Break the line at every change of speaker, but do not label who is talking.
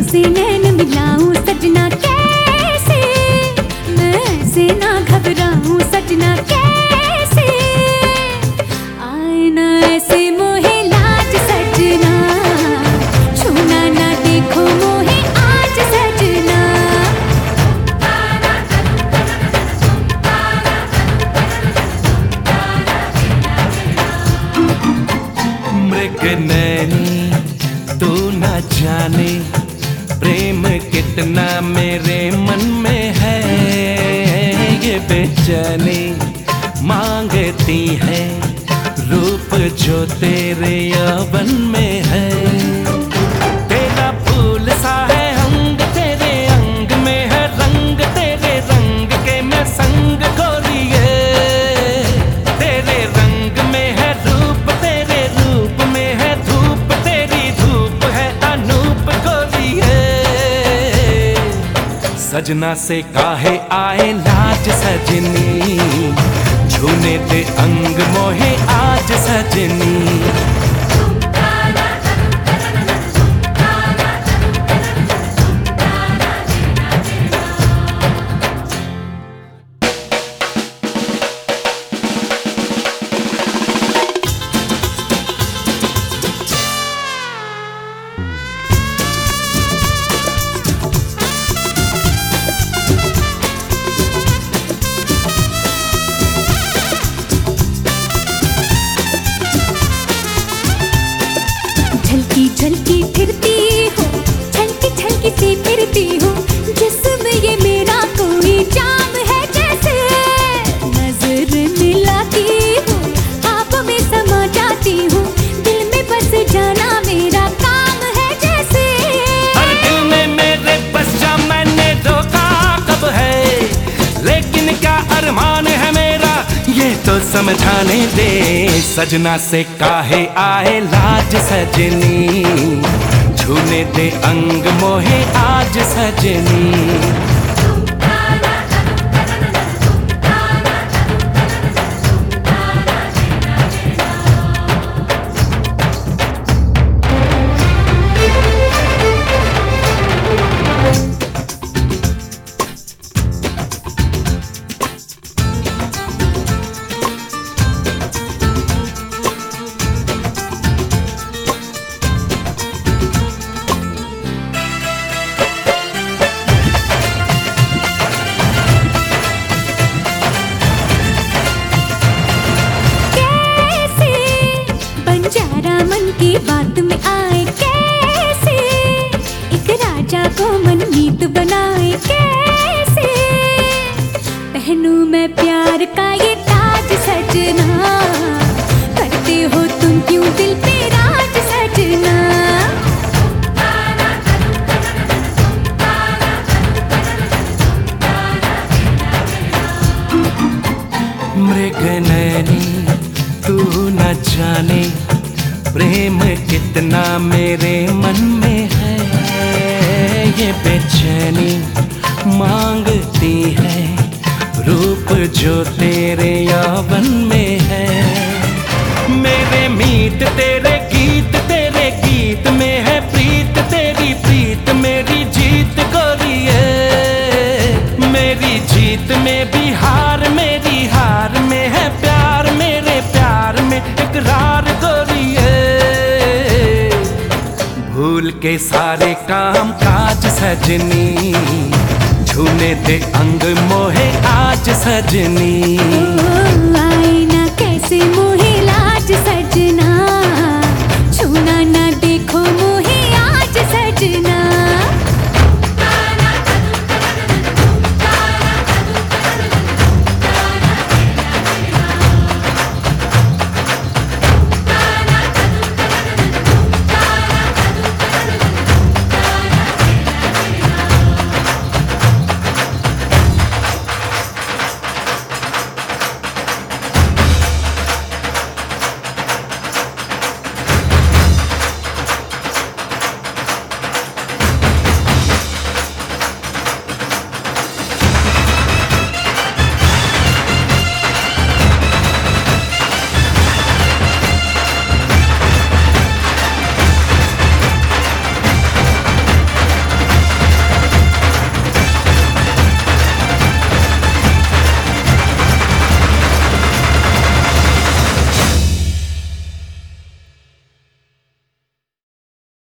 तुमसे नैन मिलाऊं सजना कैसे, मैं ऐसे ना घबराऊं सजना कैसे, आए ना ऐसे मोहे लाज सजना, छूना ना देखो मोहे आज सजना।
मृग नैनी तू न जाने प्रेम कितना मेरे मन में है, ये बेचैनी मांगती है रूप जो तेरे यौवन में है। तेरा फूल सा है अंग तेरे अंग में है रंग, तेरे रंग के मैं संग गोरिए, तेरे रंग में है रूप तेरे रूप में है धूप, तेरी धूप है अनूप गोरिए। सजना से काहे आए लाज सजनी, छूने दे अंग मोहे आज सजनी।
झलकी झलकी फिरती हूँ, झलकी झलकी सी फिरती हूँ, जिसमें ये मेरा कोई जाम है जैसे, नजर मिलाती हूँ आप में समा जाती हूँ, दिल में बस जाना मेरा काम है जैसे।
हर दिल में मेरे बस जा मैंने रोका कब है, लेकिन क्या अरमान है मेरा ये तो समझाने दे। सजना से काहे आए लाज सजनी, छूने दे अंग मोहे आज सजनी।
मन की बात में आए कैसे, एक राजा को मनमीत बनाए कैसे, पहनूं मैं प्यार का ये ताज सजना, करते हो तुम क्यों दिल पे राज सजना।
मृग नैनी तू न जाने प्रेम कितना मेरे मन में है, ये बेचैनी मांगती है रूप जो तेरे यौवन में है। मेरे मीत तेरे गीत में है प्रीत, तेरी प्रीत मेरी जीत गोरिए, मेरी जीत में भी हार मेरी हार में है प्यार, मेरे प्यार में इकरार गोरिए। भूल के सारे काम काज सजनी, छूने दे अंग मोहे आज सजनी।
आईना कैसे मोहे लाज सजना।